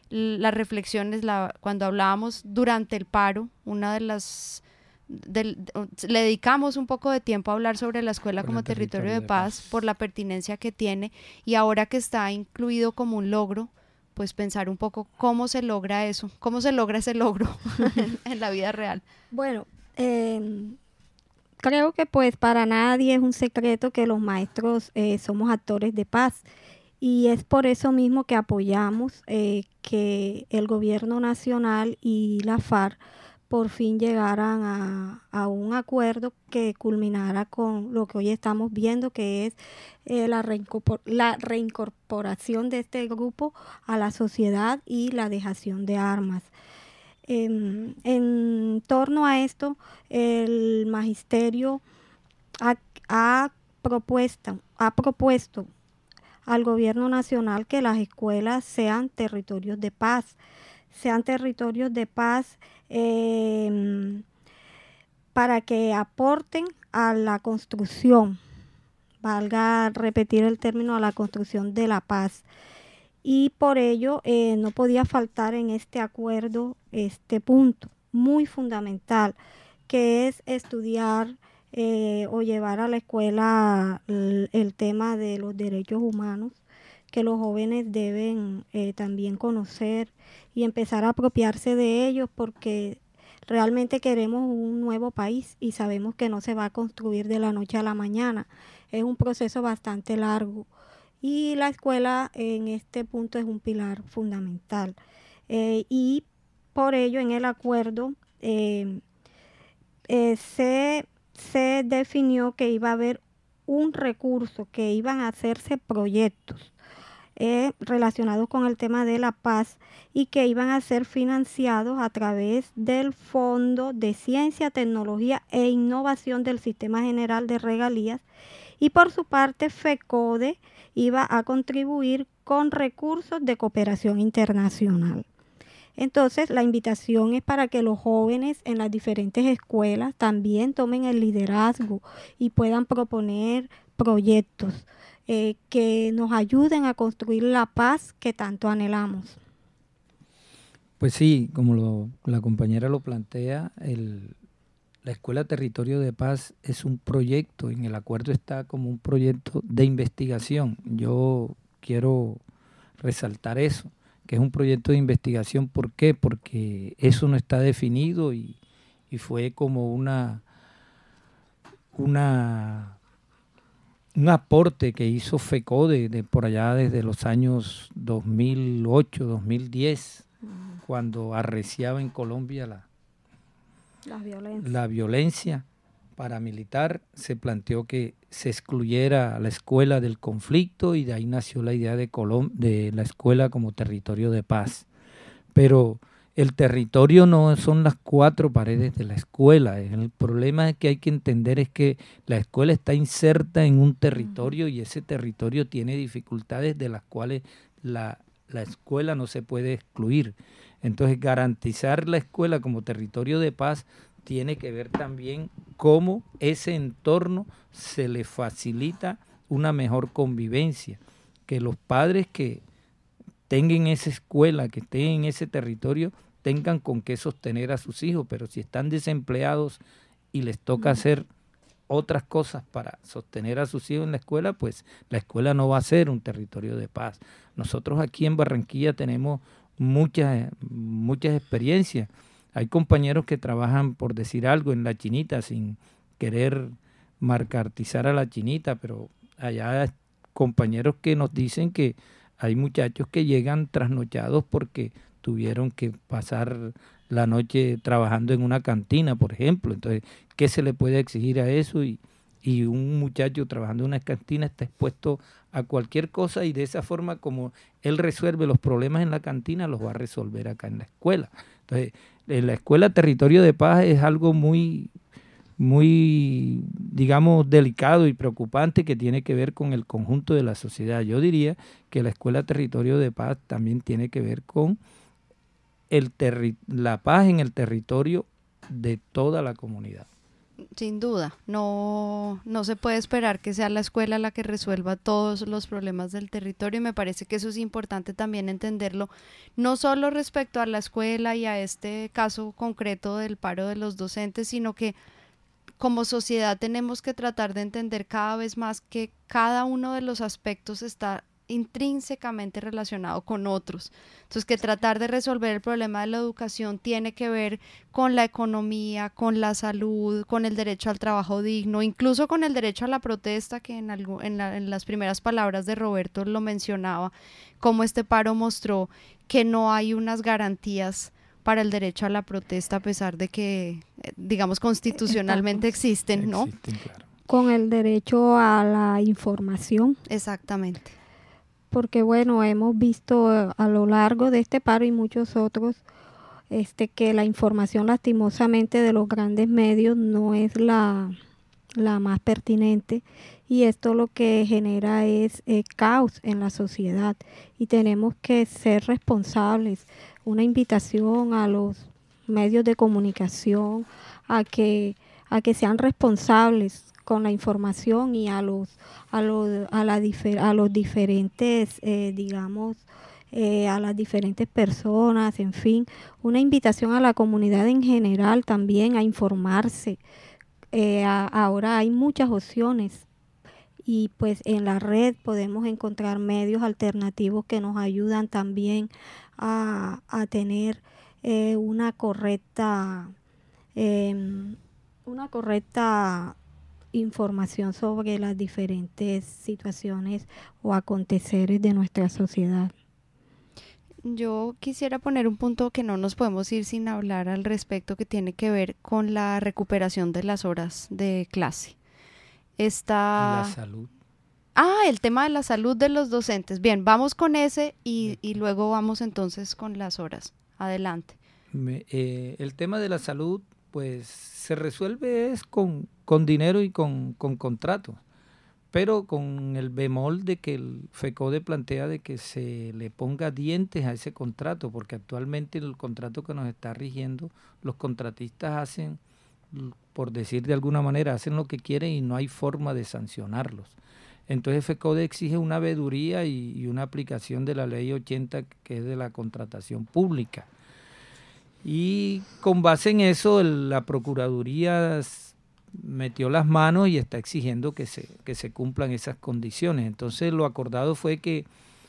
las reflexiones, la, cuando hablábamos durante el paro, una de las... Del, le dedicamos un poco de tiempo a hablar sobre la escuela como territorio, territorio de, paz, de paz por la pertinencia que tiene, y ahora que está incluido como un logro, pues pensar un poco cómo se logra eso, cómo se logra ese logro en, en la vida real. Bueno, eh, creo que pues para nadie es un secreto que los maestros eh, somos actores de paz, y es por eso mismo que apoyamos eh, que el gobierno nacional y la FARC por fin llegaran a, a un acuerdo que culminara con lo que hoy estamos viendo, que es eh, la, reincorpor- la reincorporación de este grupo a la sociedad y la dejación de armas. En, en torno a esto, el magisterio ha, ha, propuesto, ha propuesto al gobierno nacional que las escuelas sean territorios de paz, sean territorios de paz eh, para que aporten a la construcción, valga repetir el término, a la construcción de la paz. Y por ello eh, no podía faltar en este acuerdo este punto muy fundamental, que es estudiar eh, o llevar a la escuela el, el tema de los derechos humanos, que los jóvenes deben eh, también conocer y empezar a apropiarse de ellos, porque realmente queremos un nuevo país y sabemos que no se va a construir de la noche a la mañana. Es un proceso bastante largo y la escuela en este punto es un pilar fundamental. Eh, y por ello en el acuerdo eh, eh, se, se definió que iba a haber un recurso, que iban a hacerse proyectos Eh, relacionados con el tema de la paz y que iban a ser financiados a través del Fondo de Ciencia, Tecnología e Innovación del Sistema General de Regalías, y por su parte FECODE iba a contribuir con recursos de cooperación internacional. Entonces, la invitación es para que los jóvenes en las diferentes escuelas también tomen el liderazgo y puedan proponer proyectos Eh, que nos ayuden a construir la paz que tanto anhelamos. Pues sí, como lo, la compañera lo plantea, el, la Escuela Territorio de Paz es un proyecto, en el acuerdo está como un proyecto de investigación. Yo quiero resaltar eso, que es un proyecto de investigación. ¿Por qué? Porque eso no está definido y, y fue como una... una un aporte que hizo FECODE de por allá desde los años dos mil ocho, dos mil diez, uh-huh. cuando arreciaba en Colombia la, la, violencia. la violencia paramilitar. Se planteó que se excluyera la escuela del conflicto y de ahí nació la idea de, Colom- de la escuela como territorio de paz. Pero el territorio no son las cuatro paredes de la escuela. El problema que hay que entender es que la escuela está inserta en un territorio uh-huh. y ese territorio tiene dificultades de las cuales la, la escuela no se puede excluir. Entonces, garantizar la escuela como territorio de paz tiene que ver también cómo ese entorno se le facilita una mejor convivencia, que los padres que tengan esa escuela, que estén en ese territorio, tengan con qué sostener a sus hijos, pero si están desempleados y les toca hacer otras cosas para sostener a sus hijos en la escuela, pues la escuela no va a ser un territorio de paz. Nosotros aquí en Barranquilla tenemos muchas, muchas experiencias. Hay compañeros que trabajan, por decir algo, en La Chinita, sin querer marcartizar a La Chinita, pero allá hay compañeros que nos dicen que hay muchachos que llegan trasnochados porque tuvieron que pasar la noche trabajando en una cantina, por ejemplo. Entonces, ¿qué se le puede exigir a eso? Y, y un muchacho trabajando en una cantina está expuesto a cualquier cosa y de esa forma, como él resuelve los problemas en la cantina, los va a resolver acá en la escuela. Entonces, en la escuela Territorio de Paz es algo muy, muy, digamos, delicado y preocupante que tiene que ver con el conjunto de la sociedad. Yo diría que la escuela Territorio de Paz también tiene que ver con el terri- la paz en el territorio de toda la comunidad. Sin duda, no, no se puede esperar que sea la escuela la que resuelva todos los problemas del territorio y me parece que eso es importante también entenderlo, no solo respecto a la escuela y a este caso concreto del paro de los docentes, sino que como sociedad tenemos que tratar de entender cada vez más que cada uno de los aspectos está intrínsecamente relacionado con otros. Entonces, que tratar de resolver el problema de la educación tiene que ver con la economía, con la salud, con el derecho al trabajo digno, incluso con el derecho a la protesta, que en, algo, en, la, en las primeras palabras de Roberto lo mencionaba, como este paro mostró que no hay unas garantías para el derecho a la protesta, a pesar de que, digamos, constitucionalmente existen, ¿no? Existen, claro. Con el derecho a la información. Exactamente. Porque bueno, hemos visto a lo largo de este paro y muchos otros, este que la información lastimosamente de los grandes medios no es la, la más pertinente y esto lo que genera es eh, caos en la sociedad y tenemos que ser responsables. Una invitación a los medios de comunicación a que, a que sean responsables con la información y a los a los a la difer, a los diferentes eh, digamos eh, a las diferentes personas, en fin, una invitación a la comunidad en general también a informarse. Eh, a, ahora hay muchas opciones y pues en la red podemos encontrar medios alternativos que nos ayudan también a, a tener eh, una correcta eh, una correcta información sobre las diferentes situaciones o aconteceres de nuestra sociedad. Yo quisiera poner un punto que no nos podemos ir sin hablar al respecto, que tiene que ver con la recuperación de las horas de clase. Está... La salud. Ah, el tema de la salud de los docentes. Bien, vamos con ese y, y luego vamos entonces con las horas. Adelante. Me, eh, el tema de la salud, pues se resuelve es con, con dinero y con, con contratos, pero con el bemol de que el FECODE plantea de que se le ponga dientes a ese contrato, porque actualmente el contrato que nos está rigiendo, los contratistas hacen, por decir de alguna manera, hacen lo que quieren y no hay forma de sancionarlos. Entonces FECODE exige una veeduría y, y una aplicación de la ley ochenta, que es de la contratación pública. Y con base en eso, el, la Procuraduría metió las manos y está exigiendo que se, que se cumplan esas condiciones. Entonces lo acordado fue que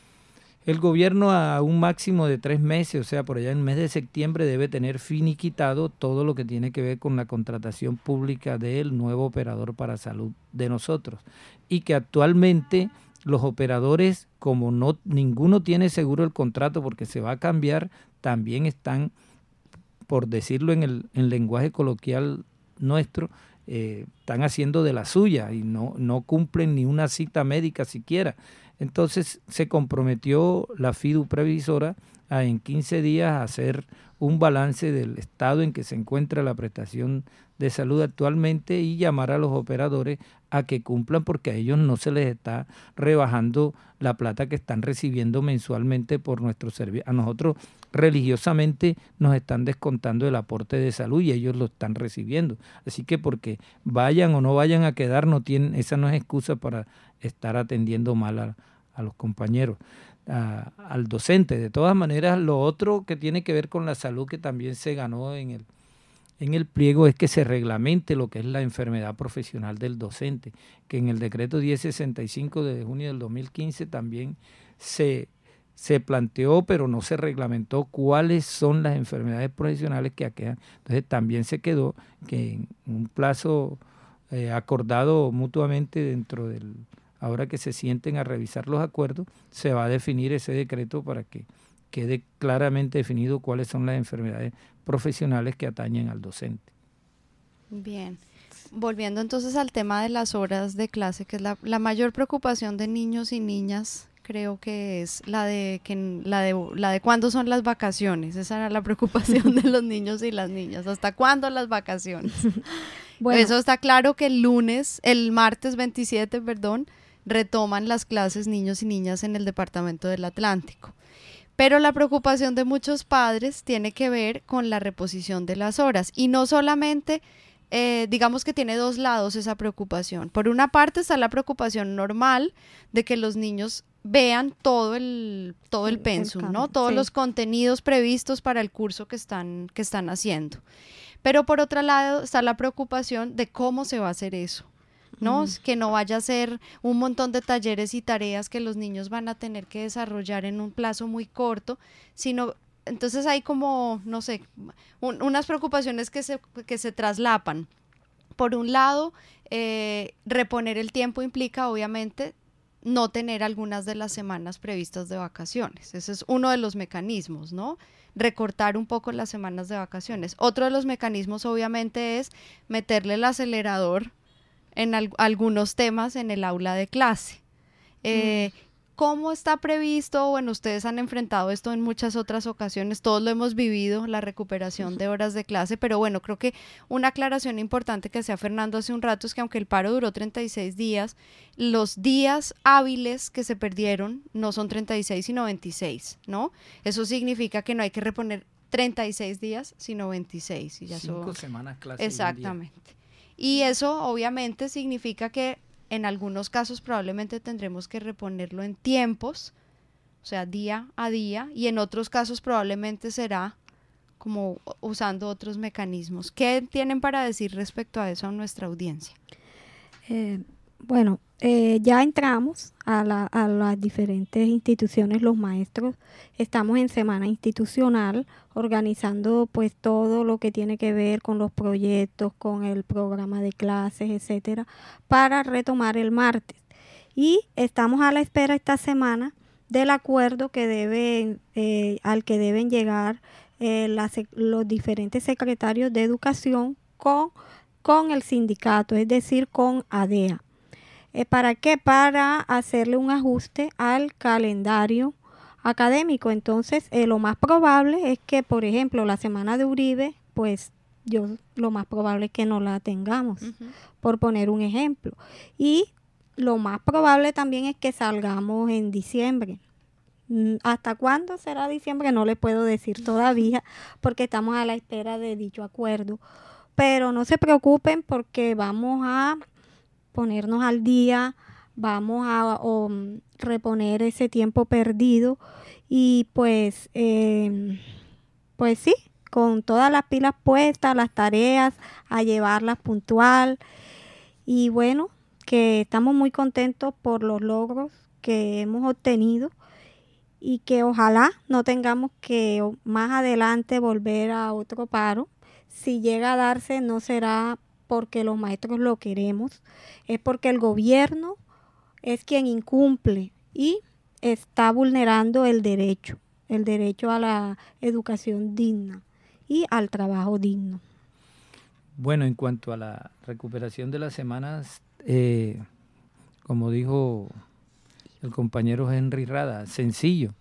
el gobierno a un máximo de tres meses, o sea, por allá en el mes de septiembre, debe tener finiquitado todo lo que tiene que ver con la contratación pública del nuevo operador para salud de nosotros. Y que actualmente los operadores, como no ninguno tiene seguro el contrato porque se va a cambiar, también están, por decirlo en el en lenguaje coloquial nuestro, eh, están haciendo de la suya y no, no cumplen ni una cita médica siquiera. Entonces se comprometió la FIDU previsora a en quince días hacer un balance del estado en que se encuentra la prestación de salud actualmente y llamar a los operadores a que cumplan, porque a ellos no se les está rebajando la plata que están recibiendo mensualmente por nuestro servicio. A nosotros religiosamente nos están descontando el aporte de salud y ellos lo están recibiendo. Así que porque vayan o no vayan a quedar, no tienen, esa no es excusa para estar atendiendo mal a, a los compañeros, a, al docente. De todas maneras, lo otro que tiene que ver con la salud, que también se ganó en el en el pliego, es que se reglamente lo que es la enfermedad profesional del docente, que en el decreto diez sesenta y cinco de junio del dos mil quince también se, se planteó, pero no se reglamentó cuáles son las enfermedades profesionales que aquejan. Entonces también se quedó que en un plazo eh, acordado mutuamente dentro del, ahora que se sienten a revisar los acuerdos, se va a definir ese decreto para que quede claramente definido cuáles son las enfermedades profesionales que atañen al docente. Bien, volviendo entonces al tema de las horas de clase, que es la, la mayor preocupación de niños y niñas, creo que es la de que la de la de cuándo son las vacaciones. Esa era la preocupación de los niños y las niñas. ¿Hasta cuándo las vacaciones? Bueno, eso está claro que el lunes, el martes veintisiete, perdón, retoman las clases niños y niñas en el departamento del Atlántico. Pero la preocupación de muchos padres tiene que ver con la reposición de las horas y no solamente eh, digamos que tiene dos lados esa preocupación. Por una parte está la preocupación normal de que los niños vean todo el, todo el, el pensum, el ¿no? Todos sí. los contenidos previstos para el curso que están, que están haciendo. Pero por otro lado está la preocupación de cómo se va a hacer eso, ¿no? Mm. Que no vaya a ser un montón de talleres y tareas que los niños van a tener que desarrollar en un plazo muy corto, sino, entonces hay como, no sé, un, unas preocupaciones que se, que se traslapan. Por un lado, eh, reponer el tiempo implica, obviamente, no tener algunas de las semanas previstas de vacaciones. Ese es uno de los mecanismos, ¿no? Recortar un poco las semanas de vacaciones. Otro de los mecanismos, obviamente, es meterle el acelerador en al- algunos temas en el aula de clase. Eh, mm. ¿Cómo está previsto? Bueno, ustedes han enfrentado esto en muchas otras ocasiones, todos lo hemos vivido, la recuperación de horas de clase, pero bueno, creo que una aclaración importante que hacía Fernando hace un rato es que aunque el paro duró treinta y seis días, los días hábiles que se perdieron no son treinta y seis sino veintiséis, ¿no? Eso significa que no hay que reponer treinta y seis días sino veintiséis. Y ya Cinco son... semanas clase. Exactamente. Y eso obviamente significa que en algunos casos probablemente tendremos que reponerlo en tiempos, o sea, día a día, y en otros casos probablemente será como usando otros mecanismos. ¿Qué tienen para decir respecto a eso a nuestra audiencia? Eh, bueno, eh, ya entramos a, la, a las diferentes instituciones, los maestros. Estamos en semana institucional, organizando pues todo lo que tiene que ver con los proyectos, con el programa de clases, etcétera, para retomar el martes. Y estamos a la espera esta semana del acuerdo que deben, eh, al que deben llegar eh, las, los diferentes secretarios de educación con, con el sindicato, es decir, con ADEA. Eh, ¿Para qué? Para hacerle un ajuste al calendario académico. Entonces, eh, lo más probable es que, por ejemplo, la semana de Uribe, pues yo lo más probable es que no la tengamos, uh-huh. por poner un ejemplo. Y lo más probable también es que salgamos en diciembre. ¿Hasta cuándo será diciembre? No le puedo decir todavía, porque estamos a la espera de dicho acuerdo. Pero no se preocupen porque vamos a ponernos al día, vamos a um, reponer ese tiempo perdido y pues, eh, pues sí, con todas las pilas puestas, las tareas, a llevarlas puntual y bueno, que estamos muy contentos por los logros que hemos obtenido y que ojalá no tengamos que más adelante volver a otro paro. Si llega a darse, no será porque los maestros lo queremos, es porque el gobierno es quien incumple y está vulnerando el derecho, el derecho a la educación digna y al trabajo digno. Bueno, en cuanto a la recuperación de las semanas, eh, como dijo el compañero Henry Rada, sencillo.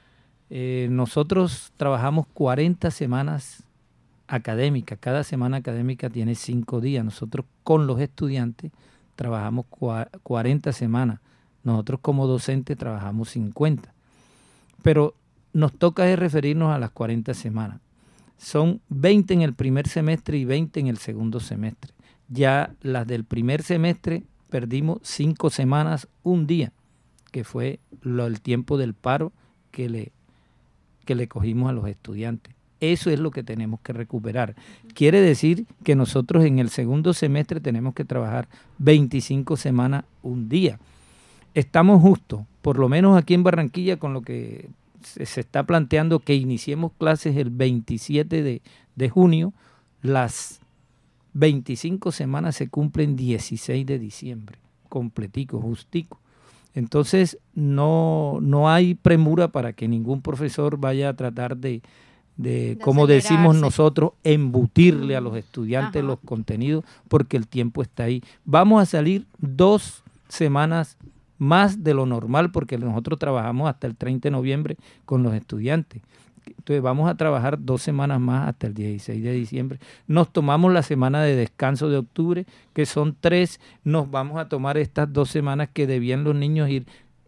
Eh, nosotros trabajamos cuarenta semanas académica, cada semana académica tiene cinco días. Nosotros con los estudiantes trabajamos cuarenta semanas. Nosotros como docentes trabajamos cincuenta. Pero nos toca es referirnos a las cuarenta semanas. Son veinte en el primer semestre y veinte en el segundo semestre. Ya las del primer semestre perdimos cinco semanas, un día, que fue lo, el tiempo del paro que le, que le cogimos a los estudiantes. Eso es lo que tenemos que recuperar. Quiere decir que nosotros en el segundo semestre tenemos que trabajar veinticinco semanas, un día. Estamos justos, por lo menos aquí en Barranquilla, con lo que se, se está planteando que iniciemos clases el veintisiete de, de junio. Las veinticinco semanas se cumplen dieciséis de diciembre, completico, justico. Entonces no, no hay premura para que ningún profesor vaya a tratar de de, de como decimos nosotros, embutirle a los estudiantes Ajá. los contenidos, porque el tiempo está ahí. Vamos a salir dos semanas más de lo normal, porque nosotros trabajamos hasta el treinta de noviembre con los estudiantes. Entonces vamos a trabajar dos semanas más hasta el dieciséis de diciembre. Nos tomamos la semana de descanso de octubre, que son tres. Nos vamos a tomar estas dos semanas que debían los niños ir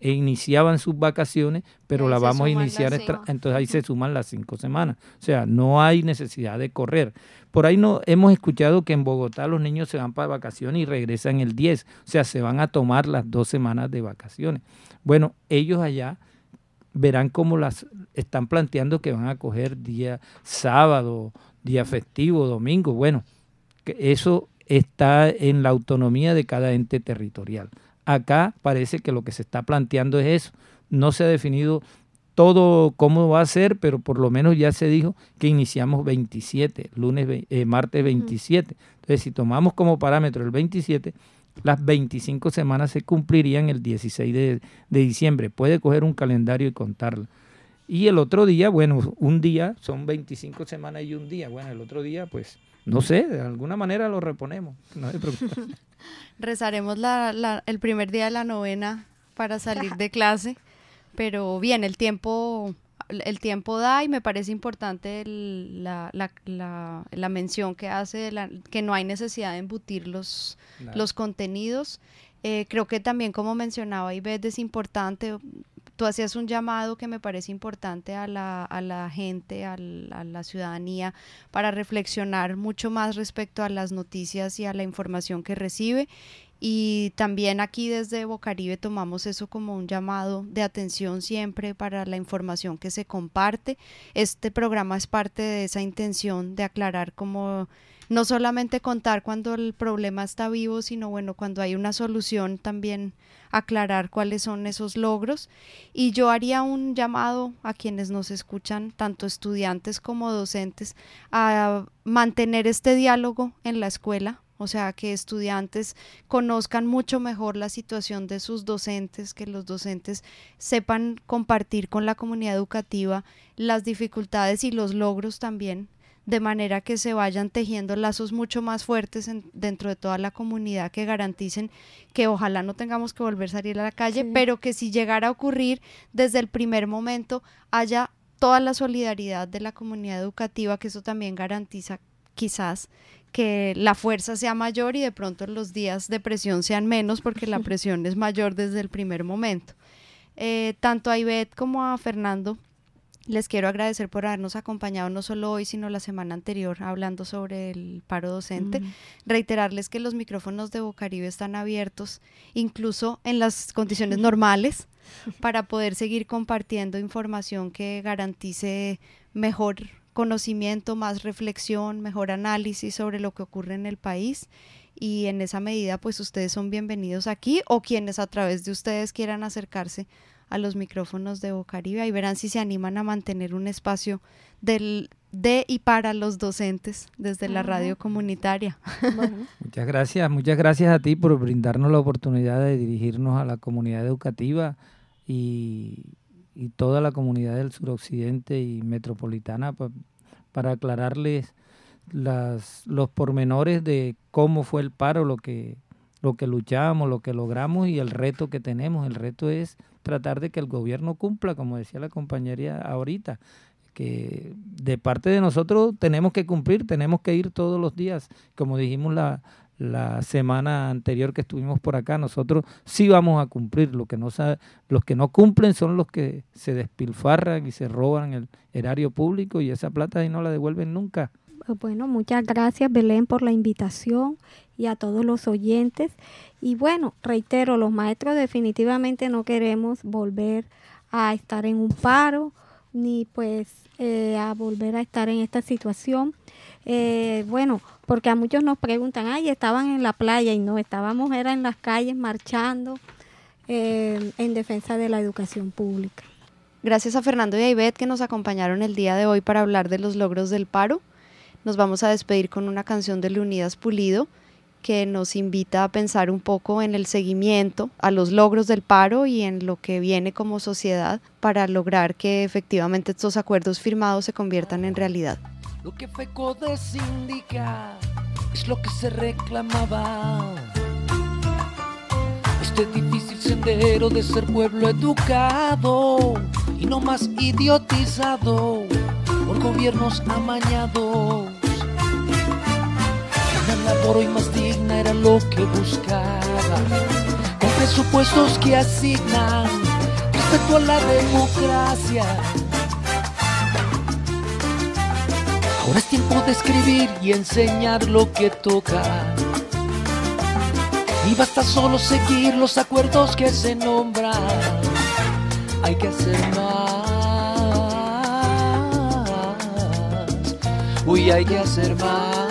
e iniciaban sus vacaciones, pero la vamos a iniciar, extra, entonces ahí se suman las cinco semanas. O sea, no hay necesidad de correr. Por ahí no hemos escuchado que en Bogotá los niños se van para vacaciones y regresan el diez, o sea, se van a tomar las dos semanas de vacaciones. Bueno, ellos allá verán cómo las están planteando que van a coger día sábado, día festivo, domingo. Bueno, que eso está en la autonomía de cada ente territorial. Acá parece que lo que se está planteando es eso. No se ha definido todo cómo va a ser, pero por lo menos ya se dijo que iniciamos veintisiete, lunes, eh, martes veintisiete. Entonces, si tomamos como parámetro el veintisiete, las veinticinco semanas se cumplirían el dieciséis de, de diciembre. Puede coger un calendario y contarlo. Y el otro día, bueno, un día, son veinticinco semanas y un día. Bueno, el otro día, pues, no sé, de alguna manera lo reponemos. No se preocupen. Rezaremos la, la, el primer día de la novena para salir de clase, pero bien, el tiempo, el tiempo da y me parece importante el, la, la, la, la mención que hace, de la, que no hay necesidad de embutir los, claro. los contenidos. Eh, creo que también, como mencionaba Ivette, es importante, tú hacías un llamado que me parece importante a la, a la gente, a la, a la ciudadanía, para reflexionar mucho más respecto a las noticias y a la información que recibe. Y también aquí desde Bocaribe tomamos eso como un llamado de atención siempre para la información que se comparte. Este programa es parte de esa intención de aclarar cómo no solamente contar cuando el problema está vivo, sino bueno, cuando hay una solución también aclarar cuáles son esos logros. Y yo haría un llamado a quienes nos escuchan, tanto estudiantes como docentes, a mantener este diálogo en la escuela. O sea, que estudiantes conozcan mucho mejor la situación de sus docentes, que los docentes sepan compartir con la comunidad educativa las dificultades y los logros también, de manera que se vayan tejiendo lazos mucho más fuertes en, dentro de toda la comunidad, que garanticen que ojalá no tengamos que volver a salir a la calle, sí. pero que si llegara a ocurrir desde el primer momento haya toda la solidaridad de la comunidad educativa, que eso también garantiza quizás que la fuerza sea mayor y de pronto los días de presión sean menos, porque la presión es mayor desde el primer momento. Eh, tanto a Ivette como a Fernando les quiero agradecer por habernos acompañado no solo hoy, sino la semana anterior, hablando sobre el paro docente. Uh-huh. Reiterarles que los micrófonos de Bocaribe están abiertos, incluso en las condiciones normales, para poder seguir compartiendo información que garantice mejor conocimiento, más reflexión, mejor análisis sobre lo que ocurre en el país, y en esa medida pues ustedes son bienvenidos aquí, o quienes a través de ustedes quieran acercarse a los micrófonos de Bocaribe, ahí verán si se animan a mantener un espacio del, de y para los docentes desde la radio comunitaria. Bueno. Muchas gracias, muchas gracias a ti por brindarnos la oportunidad de dirigirnos a la comunidad educativa y y toda la comunidad del suroccidente y metropolitana pa, para aclararles las, los pormenores de cómo fue el paro, lo que, lo que luchamos, lo que logramos y el reto que tenemos. El reto es tratar de que el gobierno cumpla, como decía la compañera ahorita, que de parte de nosotros tenemos que cumplir, tenemos que ir todos los días, como dijimos la la semana anterior que estuvimos por acá, nosotros sí vamos a cumplir. Lo que no sabe, los que no cumplen son los que se despilfarran y se roban el erario público, y esa plata ahí no la devuelven nunca. Bueno, muchas gracias, Belén, por la invitación, y a todos los oyentes. Y bueno, reitero, los maestros definitivamente no queremos volver a estar en un paro, ni pues eh, a volver a estar en esta situación. Eh, bueno, porque a muchos nos preguntan, ay, estaban en la playa, y no, estábamos era en las calles marchando eh, en defensa de la educación pública. Gracias a Fernando y a Ivette que nos acompañaron el día de hoy para hablar de los logros del paro. Nos vamos a despedir con una canción de Leonidas Pulido que nos invita a pensar un poco en el seguimiento a los logros del paro y en lo que viene como sociedad para lograr que efectivamente estos acuerdos firmados se conviertan en realidad. Lo que FECODE indica es lo que se reclamaba. Este difícil sendero de ser pueblo educado y no más idiotizado por gobiernos amañados. Una labor hoy más digna era lo que buscaba, con presupuestos que asignan respeto a la democracia. Ahora es tiempo de escribir y enseñar lo que toca. Y basta solo seguir los acuerdos que se nombran. Hay que hacer más. Uy, hay que hacer más.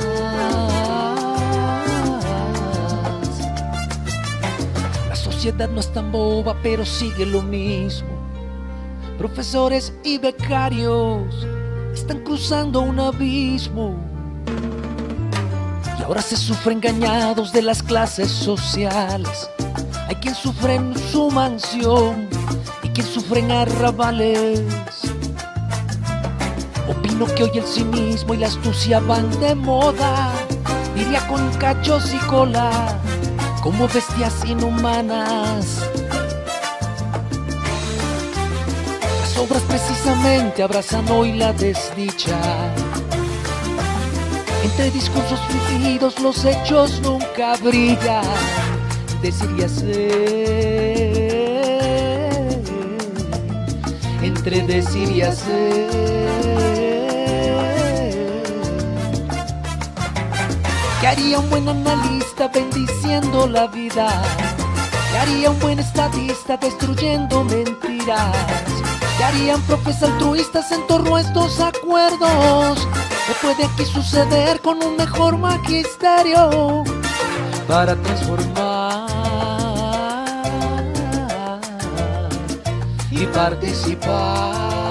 La sociedad no es tan boba, pero sigue lo mismo. Profesores y becarios están cruzando un abismo. Y ahora se sufre engañados de las clases sociales. Hay quien sufre en su mansión y quien sufre en arrabales. Opino que hoy el cinismo y la astucia van de moda. Iría con cachos y cola como bestias inhumanas. Las obras precisamente abrazan hoy la desdicha. Entre discursos fingidos los hechos nunca brillan. Decir y hacer, entre decir y hacer. ¿Qué haría un buen analista bendiciendo la vida? ¿Qué haría un buen estadista destruyendo mentiras? ¿Qué harían profes altruistas en torno a estos acuerdos? ¿Qué puede aquí suceder con un mejor magisterio para transformar y participar?